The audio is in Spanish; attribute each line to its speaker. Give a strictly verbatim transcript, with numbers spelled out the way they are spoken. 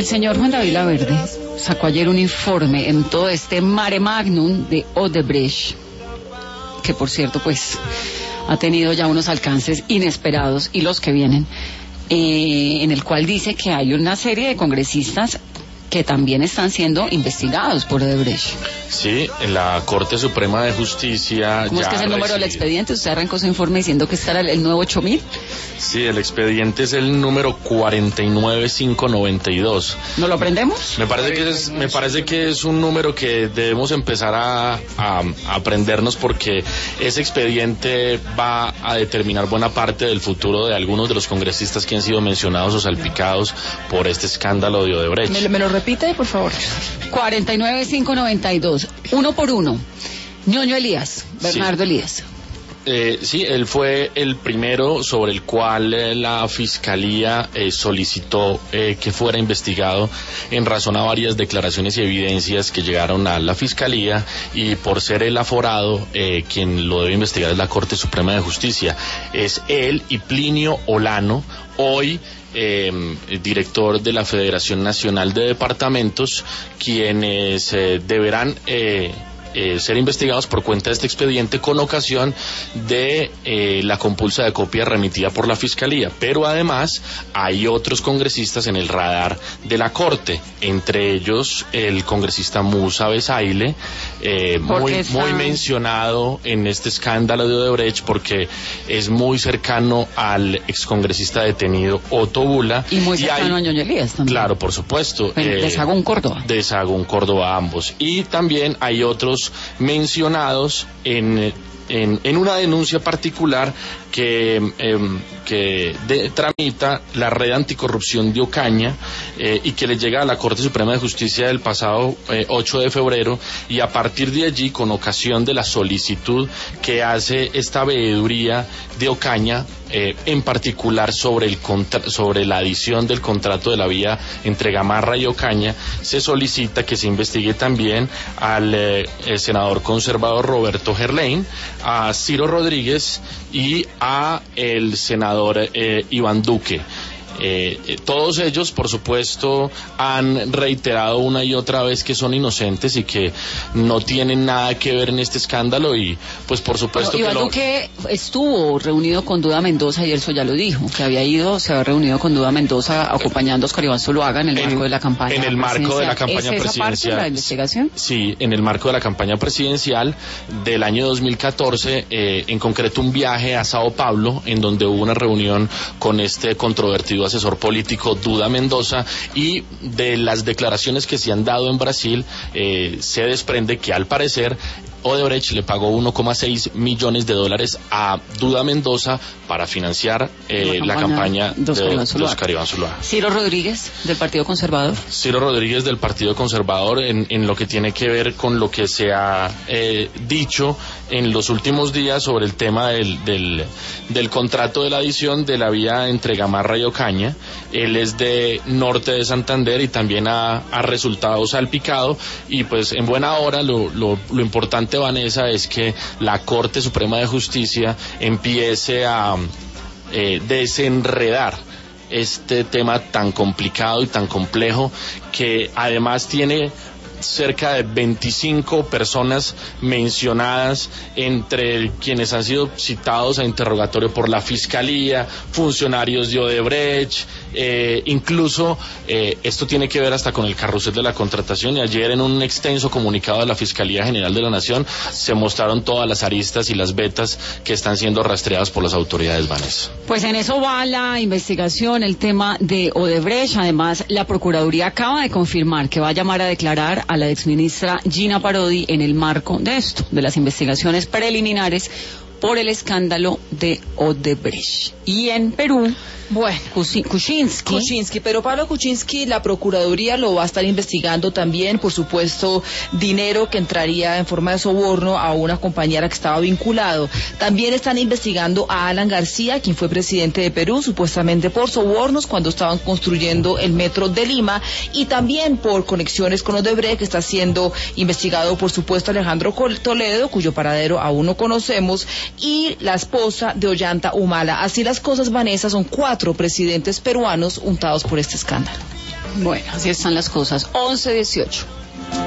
Speaker 1: El señor Juan David Laverde sacó ayer un informe en todo este mare magnum de Odebrecht, que por cierto pues ha tenido ya unos alcances inesperados y los que vienen, eh, en el cual dice que hay una serie de congresistas que también están siendo investigados por Odebrecht.
Speaker 2: Sí, en la Corte Suprema de Justicia.
Speaker 1: ¿Cómo
Speaker 2: ya
Speaker 1: es que es el número
Speaker 2: recibió...
Speaker 1: del expediente? Usted arrancó su informe diciendo que este era el nuevo ocho mil.
Speaker 2: Sí, el expediente es el número cuarenta y nueve mil quinientos noventa y dos.
Speaker 1: ¿No lo aprendemos?
Speaker 2: Me parece que es, me parece que es un número que debemos empezar a, a, a aprendernos, porque ese expediente va a determinar buena parte del futuro de algunos de los congresistas que han sido mencionados o salpicados por este escándalo de Odebrecht.
Speaker 1: ¿Me, me lo repite, por favor? cuarenta y nueve mil quinientos noventa y dos. Uno por uno. Ñoño Elías, Bernardo sí. Elías.
Speaker 2: Eh, sí, él fue el primero sobre el cual eh, la Fiscalía eh, solicitó eh, que fuera investigado en razón a varias declaraciones y evidencias que llegaron a la Fiscalía, y por ser el aforado, eh, quien lo debe investigar es la Corte Suprema de Justicia. Es él y Plinio Olano, hoy Eh, director de la Federación Nacional de Departamentos, quienes eh, deberán eh, eh, ser investigados por cuenta de este expediente con ocasión de eh, la compulsa de copia remitida por la Fiscalía. Pero además hay otros congresistas en el radar de la Corte, entre ellos el congresista Musa Bezaile, eh, muy, está... muy mencionado en este escándalo de Odebrecht porque es muy cercano al excongresista detenido Otto Bula.
Speaker 1: Y muy cercano y hay... a Ñoño Elías también.
Speaker 2: Claro, por supuesto.
Speaker 1: Eh, de Sagún Córdoba.
Speaker 2: De Sagún Córdoba ambos. Y también hay otros mencionados en, en, en una denuncia particular que, eh, que de, tramita la red anticorrupción de Ocaña, eh, y que le llega a la Corte Suprema de Justicia del pasado eh, ocho de febrero, y a partir de allí, con ocasión de la solicitud que hace esta veeduría de Ocaña, eh, en particular sobre, el contra sobre la adición del contrato de la vía entre Gamarra y Ocaña, se solicita que se investigue también al eh, el senador conservador Roberto Gerlain, a Ciro Rodríguez y a el senador eh, Iván Duque. Eh, eh, todos ellos, por supuesto, han reiterado una y otra vez que son inocentes y que no tienen nada que ver en este escándalo, y pues por supuesto
Speaker 1: bueno, Iván
Speaker 2: que lo...
Speaker 1: Duque estuvo reunido con Duda Mendoza, y él eso ya lo dijo, que había ido, se había reunido con Duda Mendoza acompañando a Oscar Iván Zuluaga en el en, marco de la campaña
Speaker 2: en el marco de la campaña
Speaker 1: ¿Es esa
Speaker 2: presidencial
Speaker 1: parte de la investigación?
Speaker 2: Sí, en el marco de la campaña presidencial del año dos mil catorce, eh, en concreto un viaje a Sao Paulo, en donde hubo una reunión con este controvertido asesor político Duda Mendoza, y de las declaraciones que se han dado en Brasil eh, se desprende que al parecer Odebrecht le pagó uno coma seis millones de dólares a Duda Mendoza para financiar eh, la campaña, la campaña de, de Oscar Iván Zuluaga.
Speaker 1: Ciro Rodríguez, del Partido Conservador.
Speaker 2: Ciro Rodríguez, del Partido Conservador, en, en lo que tiene que ver con lo que se ha eh, dicho en los últimos días sobre el tema del, del, del contrato de la adición de la vía entre Gamarra y Ocaña. Él es de norte de Santander y también ha, ha resultado salpicado, y pues en buena hora lo, lo, lo importante, Vanessa, es que la Corte Suprema de Justicia empiece a eh, desenredar este tema tan complicado y tan complejo, que además tiene cerca de veinticinco personas mencionadas, entre quienes han sido citados a interrogatorio por la Fiscalía, funcionarios de Odebrecht, eh, incluso eh, esto tiene que ver hasta con el carrusel de la contratación, y ayer en un extenso comunicado de la Fiscalía General de la Nación se mostraron todas las aristas y las vetas que están siendo rastreadas por las autoridades, Vanessa.
Speaker 1: Pues en eso va la investigación, el tema de Odebrecht. Además, la Procuraduría acaba de confirmar que va a llamar a declarar a la exministra Gina Parodi en el marco de esto, de las investigaciones preliminares por el escándalo de Odebrecht. Y en Perú, bueno, Kuczynski.
Speaker 3: Kuczynski, pero Pablo Kuczynski, la Procuraduría lo va a estar investigando también, por supuesto, dinero que entraría en forma de soborno a una compañera que estaba vinculado. También están investigando a Alan García, quien fue presidente de Perú, supuestamente por sobornos cuando estaban construyendo el metro de Lima, y también por conexiones con Odebrecht, que está siendo investigado, por supuesto, Alejandro Toledo, cuyo paradero aún no conocemos, y la esposa de Ollanta Humala. Así las cosas, Vanessa, son cuatro presidentes peruanos untados por este escándalo.
Speaker 1: Bueno, así están las cosas. once dieciocho.